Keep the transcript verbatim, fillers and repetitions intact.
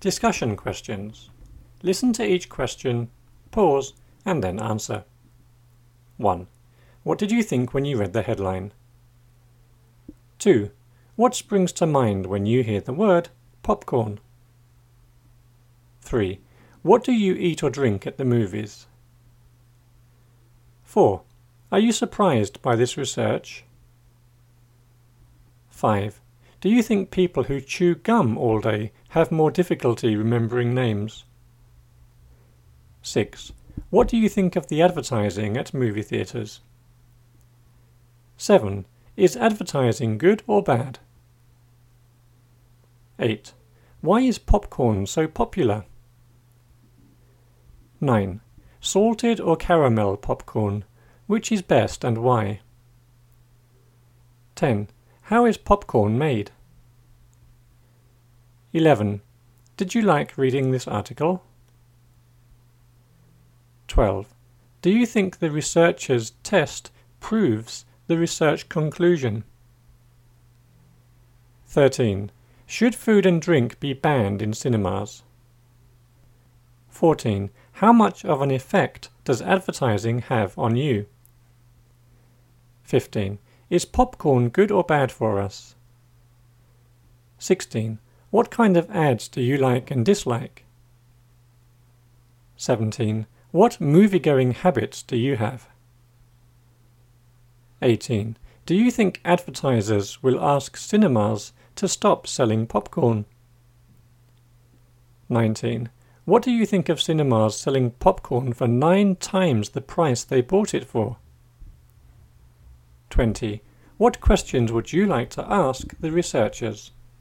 Discussion questions. Listen to each question, pause, and then answer. one. What did you think when you read the headline? two. What springs to mind when you hear the word popcorn? three. What do you eat or drink at the movies? four. Are you surprised by this research? five. Do you think people who chew gum all day have more difficulty remembering names? six. What do you think of the advertising at movie theatres? seven. Is advertising good or bad? eight. Why is popcorn so popular? nine. Salted or caramel popcorn, which is best and why? ten. How is popcorn made? eleven. Did you like reading this article? twelve. Do you think the researcher's test proves the research conclusion? thirteen. Should food and drink be banned in cinemas? fourteen. How much of an effect does advertising have on you? fifteen. Is popcorn good or bad for us? sixteen. What kind of ads do you like and dislike? seventeen. What movie-going habits do you have? eighteen. Do you think advertisers will ask cinemas to stop selling popcorn? nineteen. What do you think of cinemas selling popcorn for nine times the price they bought it for? twenty. What questions would you like to ask the researchers?